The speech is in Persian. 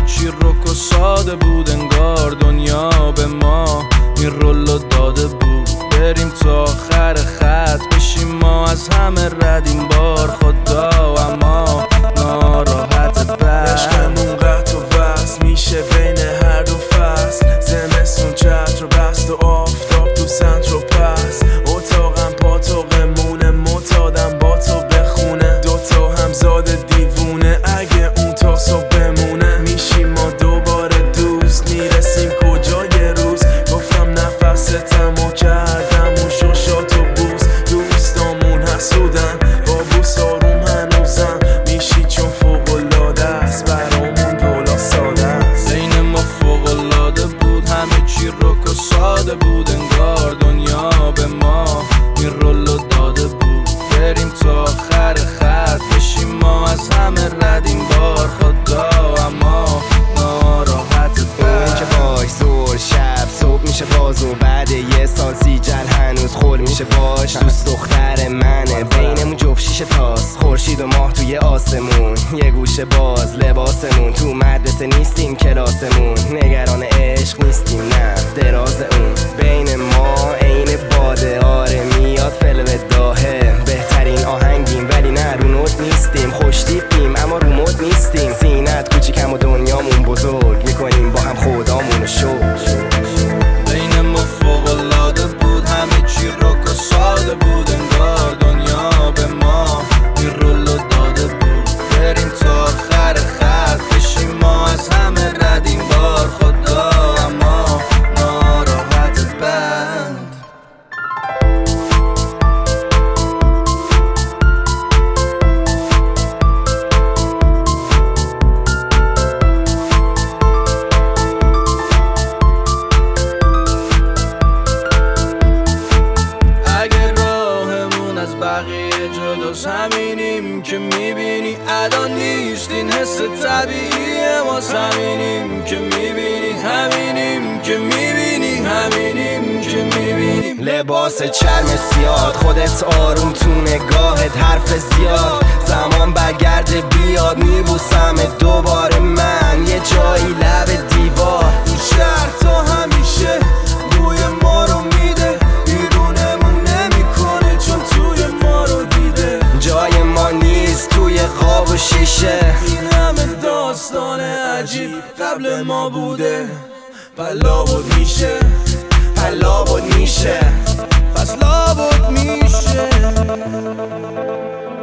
چی رک و ساده بود، انگار دنیا به ما این رولو داده بود. بریم تا آخر خط بشیم ما از همه رد این بار خدا، اما ناراحت بر عشقمون قطع و وصل میشه بین هر دو فصل. زمستون چتر بست و آفتاب تو سنتر و پس. اتاقم پاتوقمونه معتادم با تو بخونه. دوتا همزاد دیوونه اگه اون تا صبح بمونه. میشیم ما دوباره دوست، میرسیم کجا یه روز. گفتم نفستم و کردم اون شوشات و بوس. دوستامون حسودن با بوس آروم هنوزم میشی چون فوق‌العاده است برامون دولا ساده است. بین ما فوق‌العاده بود، همه چی رک و ساده بود، انگار دنیا به ما این رولو داده بود. بریم تا آخر خط بشیم ما از همه رد این بار خدا، اما ناراحت اون که باش زور شب صبح میشه باز و بعد یه سال سیجل هنوز خول میشه باش. دوست دختر منه بینمون جفت شیشه تاست، خورشید و ماه توی آسمون، یه گوشه باز لباسمون. تو مدرسه نیستیم کلاسمون، نگران عشق نیستیم نه دراز اون. بین ما عین باده آره میاد فلو داهه. بهترین آهنگیم ولی نه رو نوت نیستیم. خوش تیپیم اما رو مود نیستیم. سینت کوچیکم و دنیامون بزرگ، میکنیم با هم خدامونو شکر. بین ما فوق‌العاده بود، همه چی رک و ساده بود، انگار دنیا به ما این رولو داده بود. بریم تا آخر خط بشیم ما از همه رد این بار خدا، اما ناراحت بند. بقیه جداست همینیم که میبینی ادا نیست، این حس طبیعیه ما همینیم که میبینی، همینیم که میبینی، همینیم که میبینیم. لباس چرم سیاد خودت آروم تو نگاهت حرف زیاد. زمان برگرده بیاد میبوسم دوباره من یه جایی لب دیوار. این شهر تا همیشه بوی ما رو میده، بیرونمون نمیکنه چون توی ما رو دیده. جای ما نیست توی خواب و شیشه. این همه داستان عجیب قبل ما بوده، لابد میشه لابد میشه پس لابد میشه.